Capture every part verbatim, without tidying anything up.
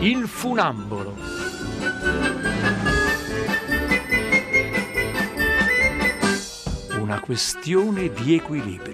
Il funambolo. Una questione di equilibrio.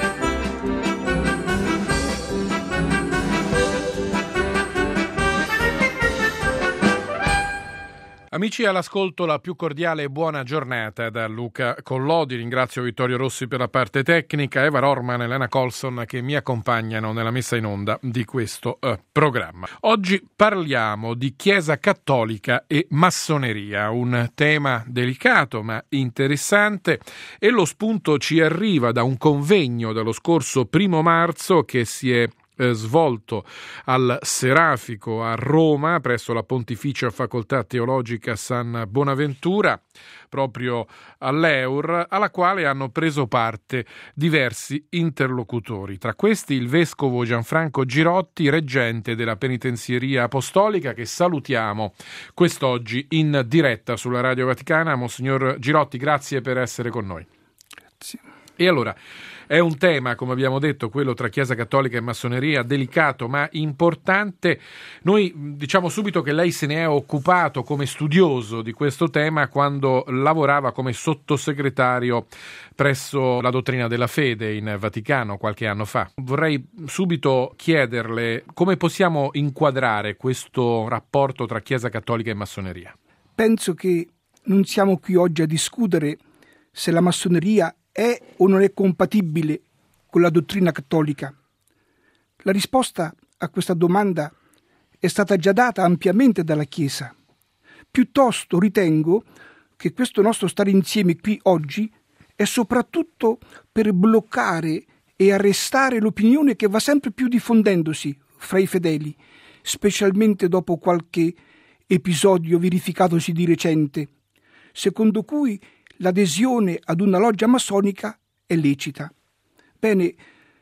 Amici all'ascolto, la più cordiale e buona giornata da Luca Collodi. Ringrazio Vittorio Rossi per la parte tecnica, Eva Rorman e Elena Colson che mi accompagnano nella messa in onda di questo uh, programma. Oggi parliamo di Chiesa Cattolica e massoneria, un tema delicato ma interessante, e lo spunto ci arriva da un convegno dello scorso primo marzo che si è svolto al Serafico a Roma presso la Pontificia Facoltà Teologica San Bonaventura, proprio all'Eur, alla quale hanno preso parte diversi interlocutori. Tra questi il vescovo Gianfranco Girotti, reggente della Penitenzieria Apostolica, che salutiamo quest'oggi in diretta sulla Radio Vaticana. Monsignor Girotti, grazie per essere con noi. Grazie. E allora, è un tema, come abbiamo detto, quello tra Chiesa Cattolica e massoneria, delicato ma importante. Noi diciamo subito che lei se ne è occupato come studioso di questo tema quando lavorava come sottosegretario presso la Dottrina della Fede in Vaticano qualche anno fa. Vorrei subito chiederle come possiamo inquadrare questo rapporto tra Chiesa Cattolica e massoneria. Penso che non siamo qui oggi a discutere se la massoneria è o non è compatibile con la dottrina cattolica. La risposta a questa domanda è stata già data ampiamente dalla Chiesa. Piuttosto ritengo che questo nostro stare insieme qui oggi è soprattutto per bloccare e arrestare l'opinione che va sempre più diffondendosi fra i fedeli, specialmente dopo qualche episodio verificatosi di recente, secondo cui l'adesione ad una loggia massonica è lecita. Bene,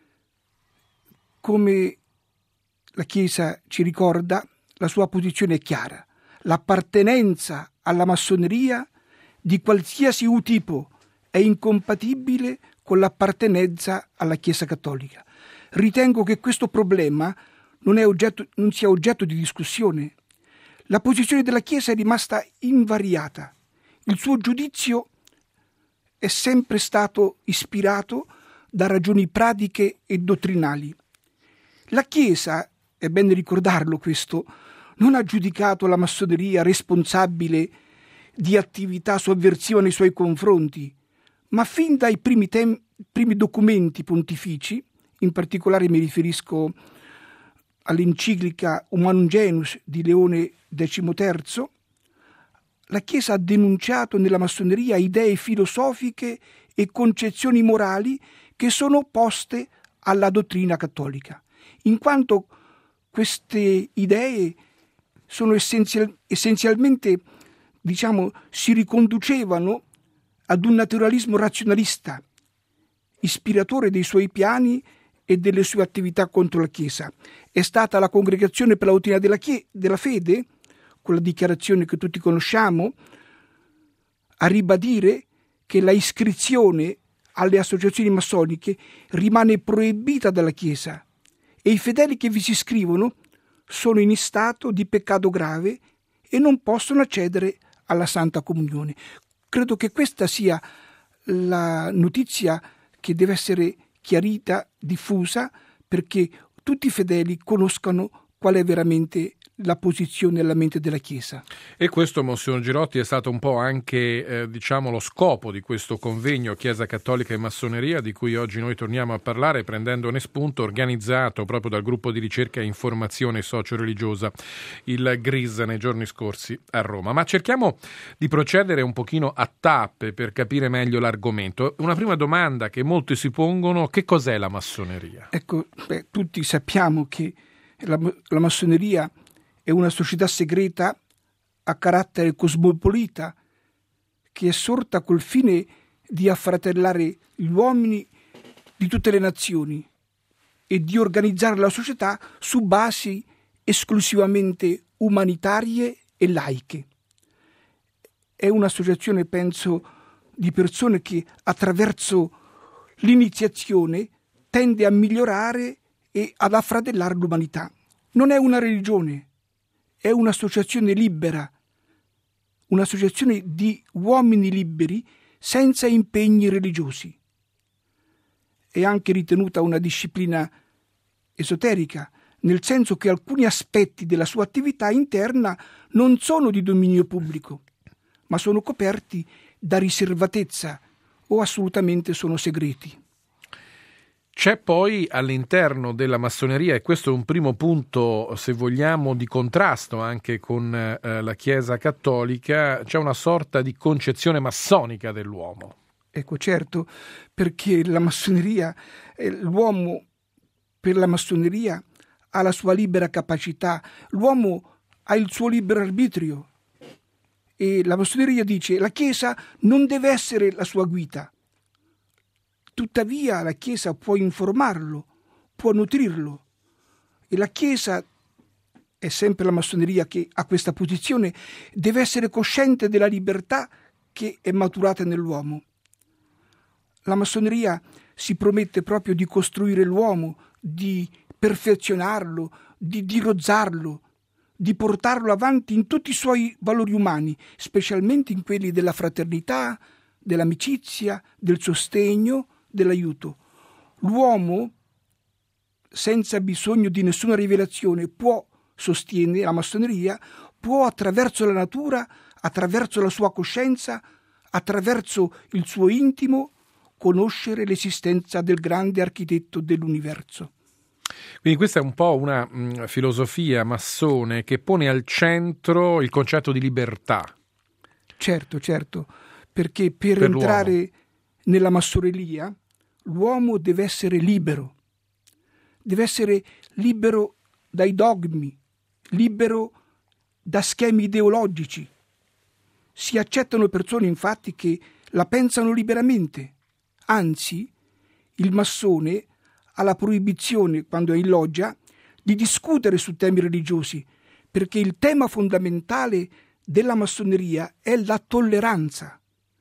come la Chiesa ci ricorda, la sua posizione è chiara. L'appartenenza alla massoneria di qualsiasi tipo è incompatibile con l'appartenenza alla Chiesa Cattolica. Ritengo che questo problema non, è oggetto, non sia oggetto di discussione. La posizione della Chiesa è rimasta invariata. Il suo giudizio è sempre stato ispirato da ragioni pratiche e dottrinali. La Chiesa, è bene ricordarlo questo, non ha giudicato la massoneria responsabile di attività sovversiva nei suoi confronti, ma fin dai primi, tem- primi documenti pontifici, in particolare mi riferisco all'enciclica Humanum Genus di Leone decimoterzo, la Chiesa ha denunciato nella massoneria idee filosofiche e concezioni morali che sono opposte alla dottrina cattolica, in quanto queste idee sono essenzial, essenzialmente, diciamo, si riconducevano ad un naturalismo razionalista, ispiratore dei suoi piani e delle sue attività contro la Chiesa. È stata la Congregazione per la Dottrina della, Chie- della Fede, con la dichiarazione che tutti conosciamo, a ribadire che la iscrizione alle associazioni massoniche rimane proibita dalla Chiesa e i fedeli che vi si iscrivono sono in stato di peccato grave e non possono accedere alla Santa Comunione. Credo che questa sia la notizia che deve essere chiarita, diffusa, perché tutti i fedeli conoscano qual è veramente la posizione e la mente della Chiesa. E questo, Monsignor Girotti, è stato un po' anche eh, diciamo lo scopo di questo convegno Chiesa Cattolica e Massoneria, di cui oggi noi torniamo a parlare prendendone spunto, organizzato proprio dal gruppo di ricerca e informazione socio-religiosa, il G R I S, nei giorni scorsi a Roma. Ma cerchiamo di procedere un pochino a tappe per capire meglio l'argomento. Una prima domanda che molti si pongono: che cos'è la massoneria? Ecco, beh, tutti sappiamo che la, la massoneria è una società segreta a carattere cosmopolita che è sorta col fine di affratellare gli uomini di tutte le nazioni e di organizzare la società su basi esclusivamente umanitarie e laiche. È un'associazione, penso, di persone che attraverso l'iniziazione tende a migliorare e ad affratellare l'umanità. Non è una religione, è un'associazione libera, un'associazione di uomini liberi senza impegni religiosi. È anche ritenuta una disciplina esoterica, nel senso che alcuni aspetti della sua attività interna non sono di dominio pubblico, ma sono coperti da riservatezza o assolutamente sono segreti. C'è poi all'interno della massoneria, e questo è un primo punto, se vogliamo, di contrasto anche con eh, la Chiesa cattolica, c'è una sorta di concezione massonica dell'uomo. Ecco, certo, perché la massoneria, eh, l'uomo per la massoneria ha la sua libera capacità, l'uomo ha il suo libero arbitrio e la massoneria dice la Chiesa non deve essere la sua guida. Tuttavia la Chiesa può informarlo, può nutrirlo e la Chiesa, è sempre la massoneria che ha questa posizione, deve essere cosciente della libertà che è maturata nell'uomo. La massoneria si promette proprio di costruire l'uomo, di perfezionarlo, di dirozzarlo, di portarlo avanti in tutti i suoi valori umani, specialmente in quelli della fraternità, dell'amicizia, del sostegno, dell'aiuto. L'uomo, senza bisogno di nessuna rivelazione, può, sostiene la massoneria, può attraverso la natura, attraverso la sua coscienza, attraverso il suo intimo, conoscere l'esistenza del grande architetto dell'universo. Quindi questa è un po' una mh, filosofia massone che pone al centro il concetto di libertà. Certo, certo, perché per, per entrare l'uomo. Nella massoneria l'uomo deve essere libero, deve essere libero dai dogmi, libero da schemi ideologici. Si accettano persone infatti che la pensano liberamente, anzi il massone ha la proibizione, quando è in loggia, di discutere su temi religiosi, perché il tema fondamentale della massoneria è la tolleranza.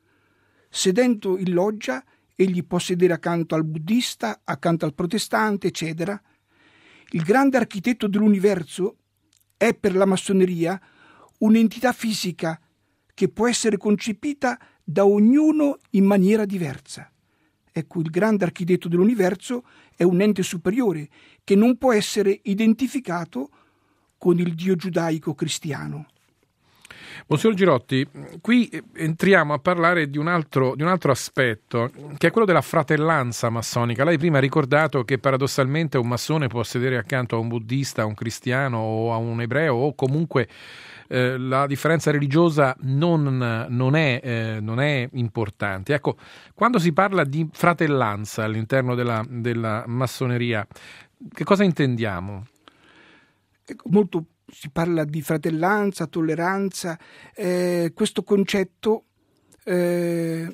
Sedendo in loggia, egli può sedere accanto al buddista, accanto al protestante, eccetera. Il grande architetto dell'universo è per la massoneria un'entità fisica che può essere concepita da ognuno in maniera diversa. Ecco, il grande architetto dell'universo è un ente superiore che non può essere identificato con il Dio giudaico cristiano. Monsignor Girotti, qui entriamo a parlare di un altro, di un altro aspetto, che è quello della fratellanza massonica. Lei prima ha ricordato che paradossalmente un massone può sedere accanto a un buddista, a un cristiano o a un ebreo, o comunque eh, la differenza religiosa non, non, è, eh, non è importante. Ecco, quando si parla di fratellanza all'interno della, della massoneria, che cosa intendiamo? Ecco, molto si parla di fratellanza, tolleranza, eh, questo concetto eh,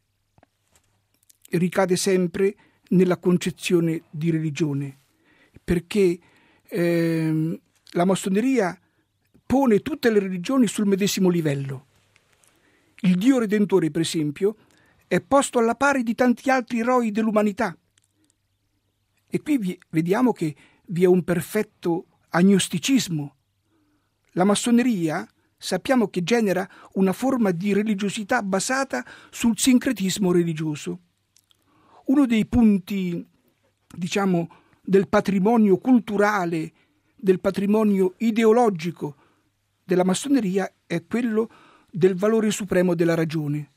ricade sempre nella concezione di religione, perché eh, la massoneria pone tutte le religioni sul medesimo livello. Il Dio Redentore, per esempio, è posto alla pari di tanti altri eroi dell'umanità. E qui vi, vediamo che vi è un perfetto agnosticismo. La massoneria sappiamo che genera una forma di religiosità basata sul sincretismo religioso. Uno dei punti, diciamo, del patrimonio culturale, del patrimonio ideologico della massoneria è quello del valore supremo della ragione.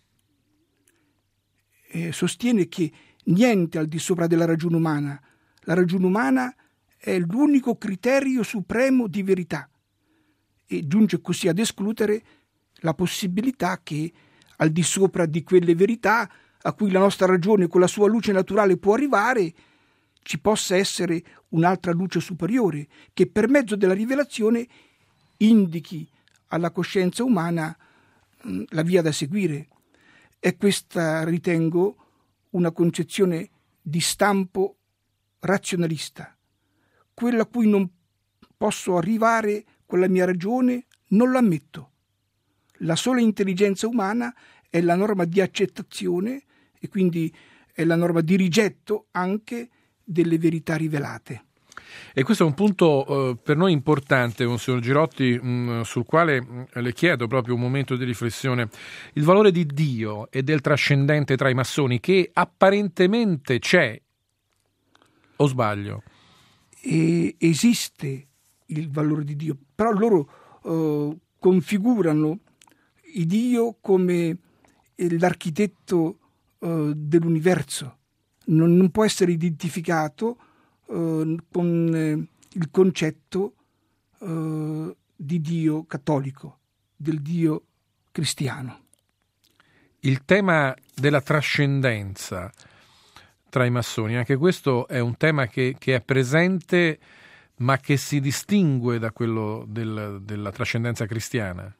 E sostiene che niente al di sopra della ragione umana. La ragione umana è l'unico criterio supremo di verità. E giunge così ad escludere la possibilità che al di sopra di quelle verità a cui la nostra ragione con la sua luce naturale può arrivare ci possa essere un'altra luce superiore che per mezzo della rivelazione indichi alla coscienza umana mh, la via da seguire. È questa, ritengo, una concezione di stampo razionalista, quella a cui non posso arrivare con la mia ragione, non lo ammetto. La sola intelligenza umana è la norma di accettazione e quindi è la norma di rigetto anche delle verità rivelate. E questo è un punto eh, per noi importante, Monsignor Girotti, mh, sul quale mh, le chiedo proprio un momento di riflessione. Il valore di Dio e del trascendente tra i massoni, che apparentemente c'è, o sbaglio? E esiste il valore di Dio, però loro eh, configurano il Dio come l'architetto eh, dell'universo. Non, non può essere identificato eh, con eh, il concetto eh, di Dio cattolico, del Dio cristiano. Il tema della trascendenza tra i massoni, anche questo è un tema che, che è presente, ma che si distingue da quello del, della trascendenza cristiana.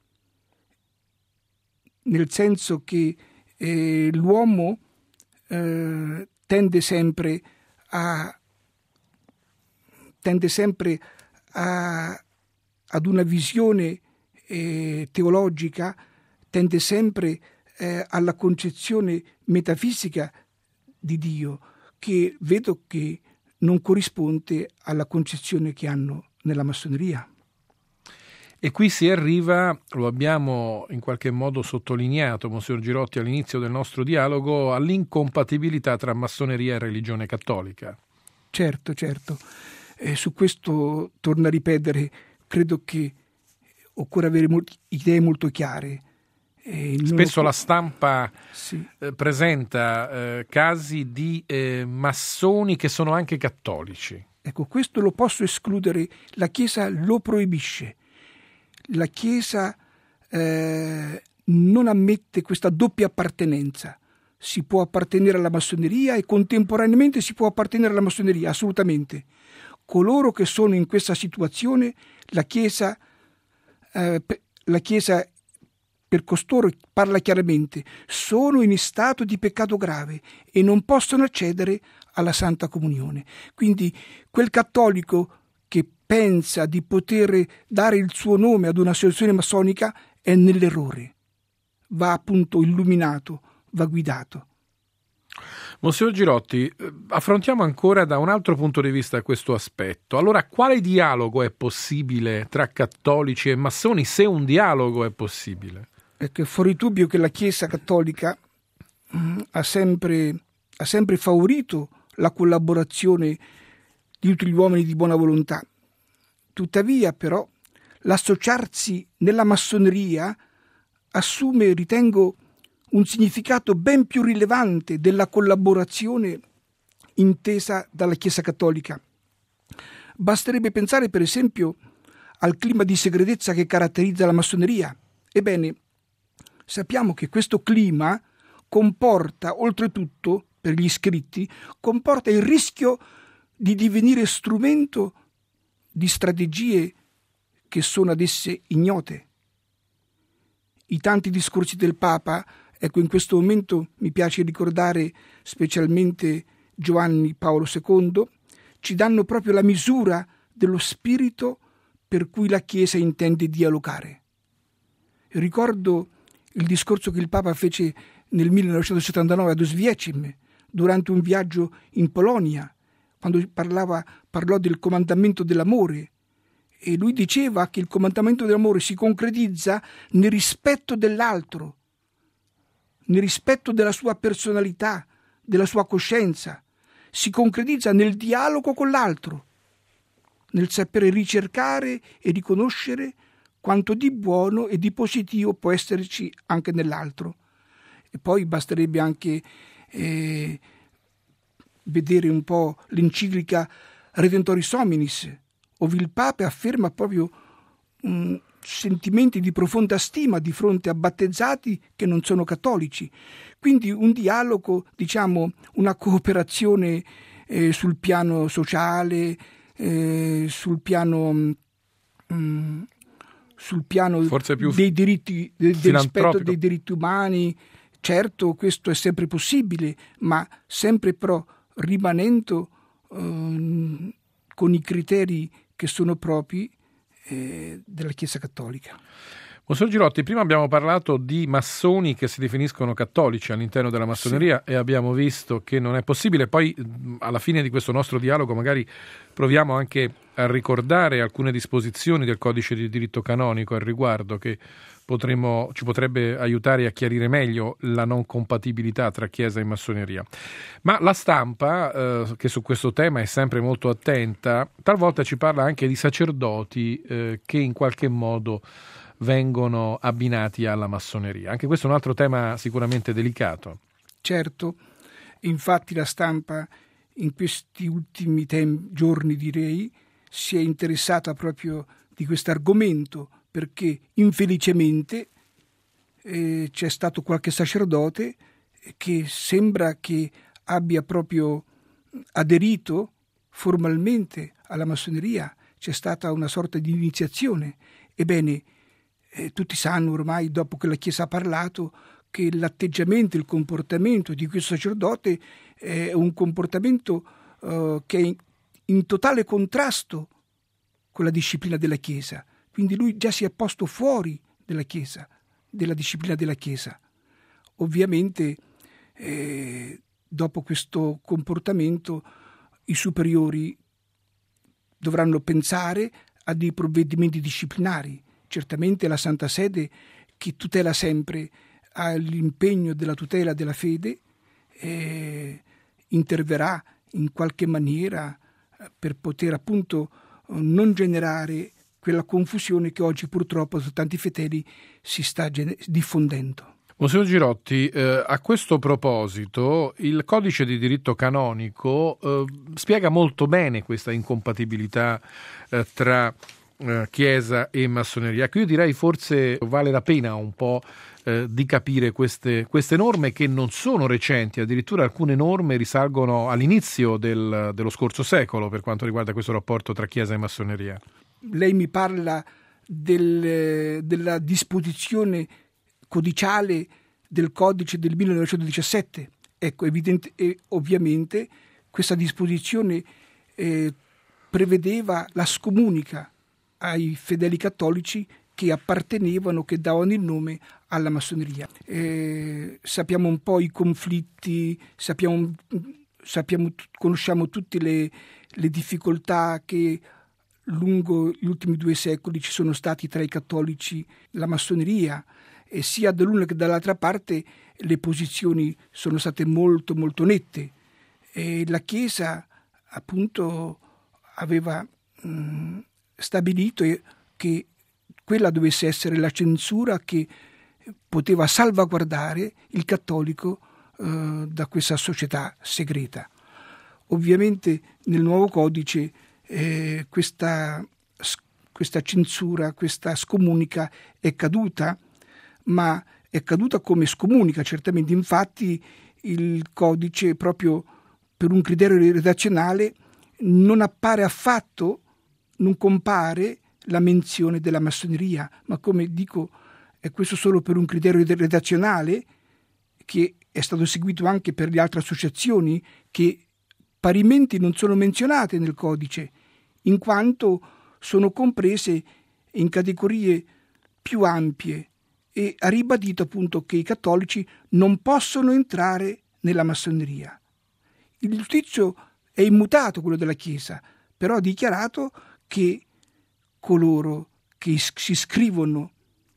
Nel senso che eh, l'uomo eh, tende sempre a tende sempre a, ad una visione eh, teologica, tende sempre eh, alla concezione metafisica di Dio, che vedo che non corrisponde alla concezione che hanno nella massoneria. E qui si arriva, lo abbiamo in qualche modo sottolineato, Monsignor Girotti, all'inizio del nostro dialogo, all'incompatibilità tra massoneria e religione cattolica. Certo, certo. Eh, su questo, torno a ripetere, credo che occorre avere molti, idee molto chiare. Eh, Spesso occorre... la stampa sì. eh, presenta eh, casi di eh, massoni che sono anche cattolici. Ecco, questo lo posso escludere, la Chiesa lo proibisce. La Chiesa eh, non ammette questa doppia appartenenza. Si può appartenere alla massoneria e contemporaneamente si può appartenere alla massoneria, assolutamente. Coloro che sono in questa situazione, la Chiesa, eh, la Chiesa per costoro parla chiaramente, sono in stato di peccato grave e non possono accedere alla Santa Comunione. Quindi quel cattolico che pensa di poter dare il suo nome ad un'associazione massonica è nell'errore, va appunto illuminato, va guidato. Monsignor Girotti, affrontiamo ancora da un altro punto di vista questo aspetto. Allora, quale dialogo è possibile tra cattolici e massoni, se un dialogo è possibile? È che fuori dubbio che la Chiesa cattolica mh, ha sempre, ha sempre favorito la collaborazione di tutti gli uomini di buona volontà. Tuttavia, però, l'associarsi nella massoneria assume, ritengo, un significato ben più rilevante della collaborazione intesa dalla Chiesa cattolica. Basterebbe pensare, per esempio, al clima di segretezza che caratterizza la massoneria. Ebbene, sappiamo che questo clima comporta, oltretutto, per gli iscritti, comporta il rischio di divenire strumento di strategie che sono ad esse ignote. I tanti discorsi del Papa, ecco, in questo momento mi piace ricordare specialmente Giovanni Paolo secondo, ci danno proprio la misura dello spirito per cui la Chiesa intende dialogare. Ricordo il discorso che il Papa fece nel millenovecentosettantanove ad Oswiecim, durante un viaggio in Polonia, quando parlava, parlò del comandamento dell'amore, e lui diceva che il comandamento dell'amore si concretizza nel rispetto dell'altro, nel rispetto della sua personalità, della sua coscienza, si concretizza nel dialogo con l'altro, nel sapere ricercare e riconoscere quanto di buono e di positivo può esserci anche nell'altro. E poi basterebbe anche eh, vedere un po' l'enciclica Redentoris Hominis, dove il Papa afferma proprio um, sentimenti di profonda stima di fronte a battezzati che non sono cattolici. Quindi un dialogo, diciamo, una cooperazione eh, sul piano sociale, eh, sul piano um, sul piano Forse più dei diritti, del, del rispetto dei diritti umani. Certo, questo è sempre possibile, ma sempre però rimanendo eh, con i criteri che sono propri eh, della Chiesa cattolica. Monsignor Girotti, prima abbiamo parlato di massoni che si definiscono cattolici all'interno della massoneria, sì, e abbiamo visto che non è possibile. Poi alla fine di questo nostro dialogo magari proviamo anche a ricordare alcune disposizioni del codice di diritto canonico al riguardo che potremmo, ci potrebbe aiutare a chiarire meglio la non compatibilità tra Chiesa e massoneria. Ma la stampa, eh, che su questo tema è sempre molto attenta, talvolta ci parla anche di sacerdoti eh, che in qualche modo vengono abbinati alla massoneria. Anche questo è un altro tema sicuramente delicato. Certo, infatti la stampa in questi ultimi tem- giorni, direi, si è interessata proprio di questo argomento, perché infelicemente eh, c'è stato qualche sacerdote che sembra che abbia proprio aderito formalmente alla massoneria. C'è stata una sorta di iniziazione. Ebbene, Eh, tutti sanno ormai, dopo che la Chiesa ha parlato, che l'atteggiamento, il comportamento di questo sacerdote è un comportamento eh, che è in, in totale contrasto con la disciplina della Chiesa. Quindi lui già si è posto fuori della Chiesa, della disciplina della Chiesa. Ovviamente eh, dopo questo comportamento i superiori dovranno pensare a dei provvedimenti disciplinari. Certamente la Santa Sede, che tutela sempre ha l'impegno della tutela della fede, eh, interverrà in qualche maniera per poter appunto non generare quella confusione che oggi purtroppo su tanti fedeli si sta gen- diffondendo. Monsignor Girotti, eh, a questo proposito il codice di diritto canonico eh, spiega molto bene questa incompatibilità eh, tra Chiesa e massoneria. Ecco, io direi forse vale la pena un po' eh, di capire queste, queste norme che non sono recenti, addirittura alcune norme risalgono all'inizio del, dello scorso secolo per quanto riguarda questo rapporto tra Chiesa e massoneria. Lei mi parla del, della disposizione codiciale del codice del millenovecentodiciassette. Ecco, evidente, e ovviamente questa disposizione eh, prevedeva la scomunica ai fedeli cattolici che appartenevano, che davano il nome alla massoneria. Eh, sappiamo un po' i conflitti, sappiamo, sappiamo conosciamo tutte le, le difficoltà che lungo gli ultimi due secoli ci sono stati tra i cattolici e la massoneria, e sia dall'una che dall'altra parte le posizioni sono state molto molto nette. E la Chiesa appunto aveva mh, stabilito che quella dovesse essere la censura che poteva salvaguardare il cattolico eh, da questa società segreta. Ovviamente nel nuovo codice eh, questa, questa censura, questa scomunica è caduta, ma è caduta come scomunica, certamente. Infatti il codice, proprio per un criterio redazionale, non appare affatto, non compare la menzione della massoneria, ma come dico, è questo solo per un criterio redazionale che è stato seguito anche per le altre associazioni che parimenti non sono menzionate nel codice, in quanto sono comprese in categorie più ampie, e ha ribadito appunto che i cattolici non possono entrare nella massoneria. Il giudizio è immutato, quello della Chiesa, però ha dichiarato che coloro che si iscrivono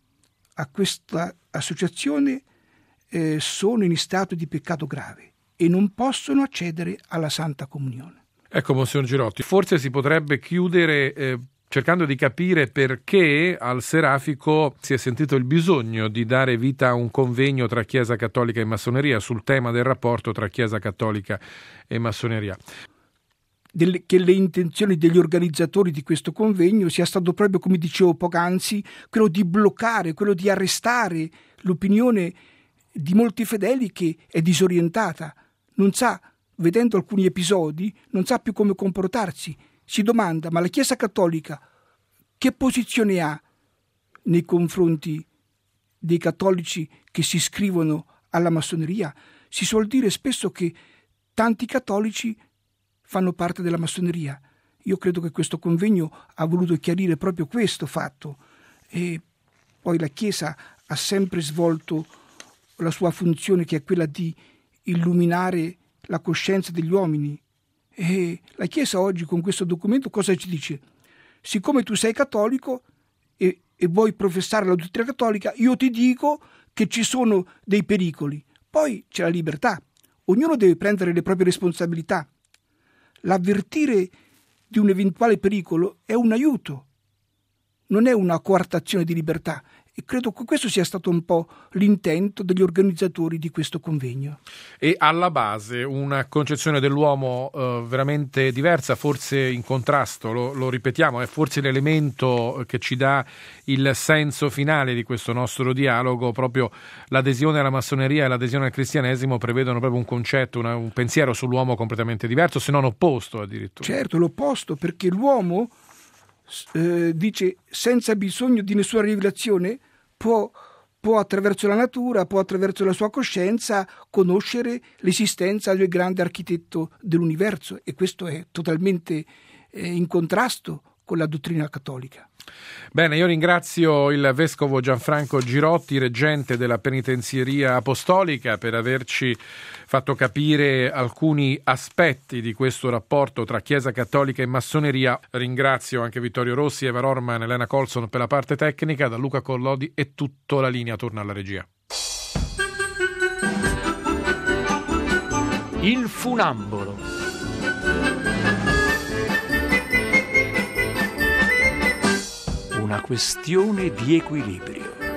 a questa associazione eh, sono in stato di peccato grave e non possono accedere alla Santa Comunione. Ecco, Monsignor Girotti, forse si potrebbe chiudere eh, cercando di capire perché al Serafico si è sentito il bisogno di dare vita a un convegno tra Chiesa Cattolica e Massoneria sul tema del rapporto tra Chiesa Cattolica e Massoneria. Delle, che le intenzioni degli organizzatori di questo convegno sia stato proprio, come dicevo poc'anzi, quello di bloccare, quello di arrestare l'opinione di molti fedeli che è disorientata, non sa, vedendo alcuni episodi, non sa più come comportarsi. Si domanda: ma la Chiesa Cattolica che posizione ha nei confronti dei cattolici che si iscrivono alla massoneria? Si suol dire spesso che tanti cattolici fanno parte della massoneria. Io credo che questo convegno ha voluto chiarire proprio questo fatto, e Poi la Chiesa ha sempre svolto la sua funzione, che è quella di illuminare la coscienza degli uomini. E la Chiesa oggi con questo documento cosa ci dice? Siccome tu sei cattolico e, e vuoi professare la dottrina cattolica, io ti dico che ci sono dei pericoli. Poi c'è la libertà, ognuno deve prendere le proprie responsabilità. L'avvertire di un eventuale pericolo è un aiuto, non è una coartazione di libertà. E credo che questo sia stato un po' l'intento degli organizzatori di questo convegno. E alla base una concezione dell'uomo eh, veramente diversa, forse in contrasto, lo, lo ripetiamo, è forse l'elemento che ci dà il senso finale di questo nostro dialogo. Proprio l'adesione alla massoneria e l'adesione al cristianesimo prevedono proprio un concetto, una, un pensiero sull'uomo completamente diverso, se non opposto addirittura. Certo, l'opposto, perché l'uomo Eh, dice senza bisogno di nessuna rivelazione può, può attraverso la natura, può attraverso la sua coscienza conoscere l'esistenza del grande architetto dell'universo, e questo è totalmente eh, in contrasto con la dottrina cattolica. Bene, io ringrazio il vescovo Gianfranco Girotti, reggente della penitenzieria apostolica, per averci fatto capire alcuni aspetti di questo rapporto tra Chiesa Cattolica e massoneria. Ringrazio anche Vittorio Rossi, Eva Orman, Elena Colson per la parte tecnica. Da Luca Collodi è tutto, la linea torna alla regia. Il funambolo. Una questione di equilibrio.